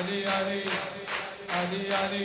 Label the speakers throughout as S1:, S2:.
S1: علی علی علی علی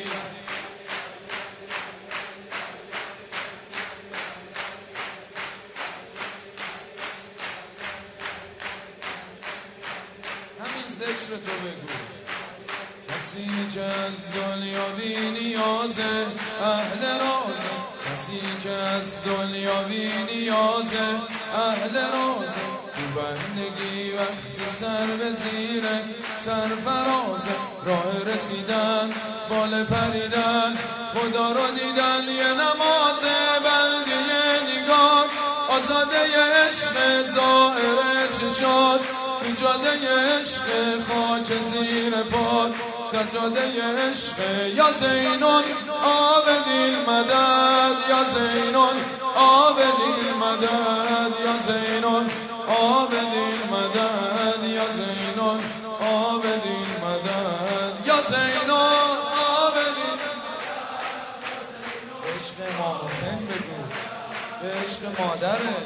S1: همین ذکر تو بگو. کسی که از دنیا بی نیازه اهل رازه، کسی که از دنیا بی نیازه اهل رازه، تو بندگی وقتی سر به زیره سرفرازه، راه رسیدن بال پریدن خدا رو دیدن یه نمازه، بلدی نگاه آزاده عشق ظاهر چشات، تو جاده عشق خاک زیر پاد سجاده عشق. یا زین العابدین مدد، یا زین العابدین مدد، یا زین العابدین مدد، یا زین العابدین مدد، یا زین العابدین. عشق ما حسین بگو، به عشق مادره.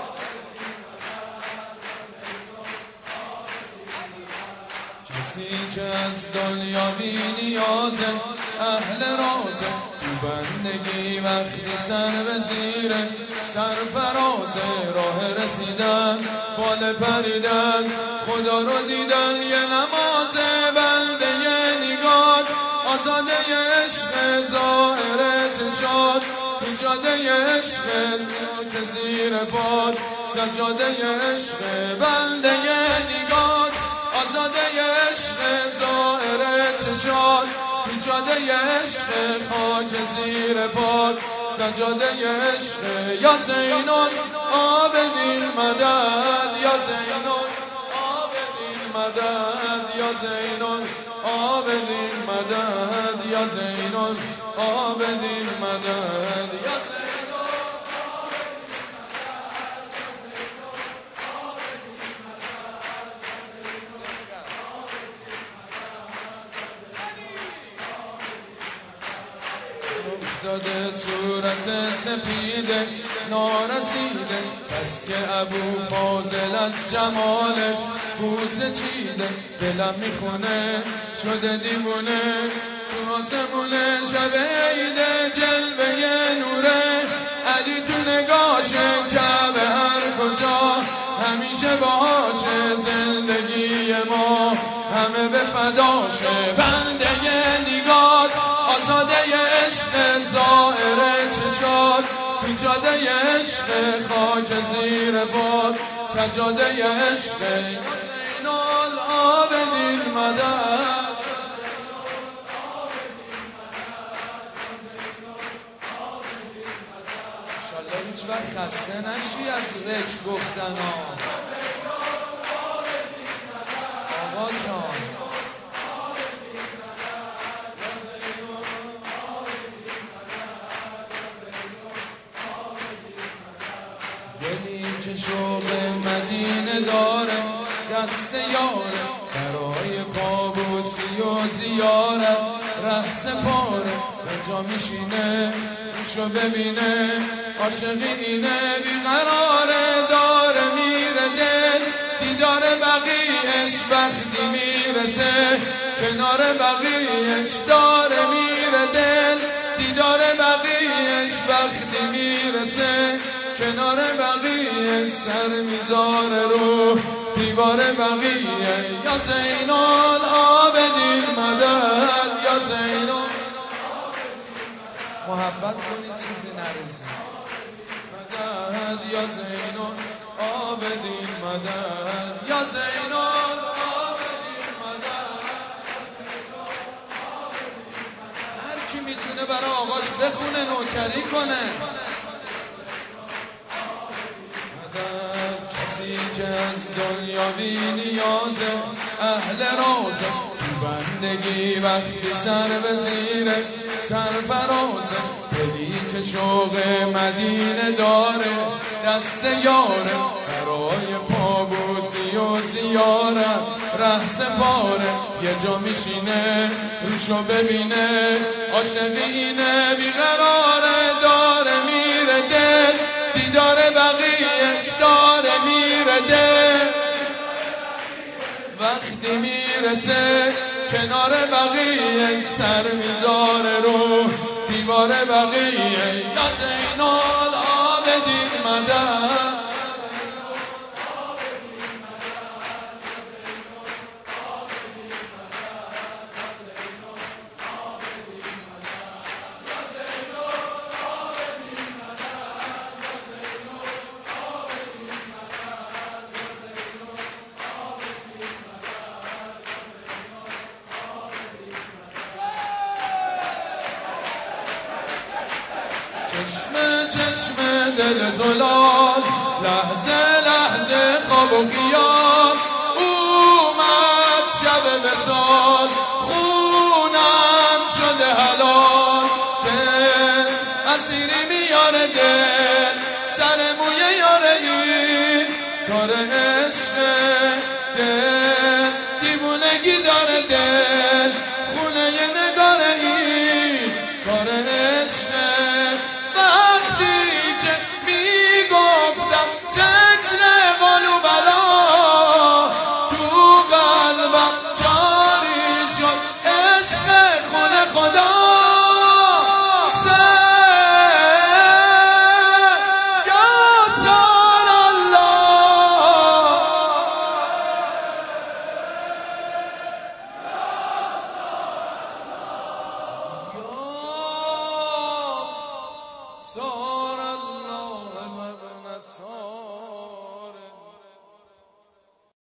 S1: کسی که از دنیا بی نیازه اهل رازه، تو بندگی وقتی سر به زیره سرفرازه، راه رسیدن بال پریدن خدا رو دیدن یه نمازه، بنده نگاه آزاده عشق ظاهر چشات، تو جاده عشق که زیر باد سجاده عشق، بنده نگاه آزاده عشق ظاهر چشات، تو جاده عشق خاک زیر باد سجاده عشق. یا زین العابدین مدد، یا زین العابدین مدد، یا زین العابدین مدد، یا زین العابدین مدد، یا زین داده صورت سپیده نارسیده، پس که ابو فاضل از جمالش بوسه چیده، دلم میخونه شده دیوونه تو آسمونه، شب عیده جلوه نوره علی تو نگاشه، کعبه هر کجا همیشه باشه، زندگی ما همه به فداشه، بنده نگاه آزاده عشق ظاهر چشات، تو جاده عشق خاک زیر باد سجاده عشق. زین العابدین مدد، انشالله هیچ وقت خسته نشی از ذکر گفتن ها آقا جان. دلی که شوق مدینه داره دست یاره، برای کابوسی و زیارت ره سپاره، به جا میشینه روشو ببینه عاشقی اینه، بیقراره داره میره دل دیدار بقیهش، وقتی میرسه کنار بقیهش داره میره دل دیدار بقیهش، وقتی میرسه کنار بقیهش سر میذاره رو دیوار بقیه. یا زین العابدین مدد، یا زین محبت کنید چیزی نرسید مدد، یا زین العابدین مدد، یا زین العابدین مدد. هر کی میتونه برای آقاش بخونه نوکری کنه. کسی که از دنیا بی نیازه اهل رازه، تو بندگی وقتی سر به زیره سرفرازه، دلی که شوق مدینه داره دست یاره، برای پابوسی و زیارت ره سپاره، یه جا میشینه روشو ببینه عاشقی اینه، بیقراره داره میره دل دیدار بقیهش داره میره دل، وقتی میرسه کنار بقیه سر میذاره رو دیوار بقیه یا زین العابدین مدد چشم چشم دل زلال لحظه لحظه خواب و خیال اومد شب وصال خونم شده حلال دل اسیری میاره دل سر موی یاره این کار عشق دل دیوونگی داره دل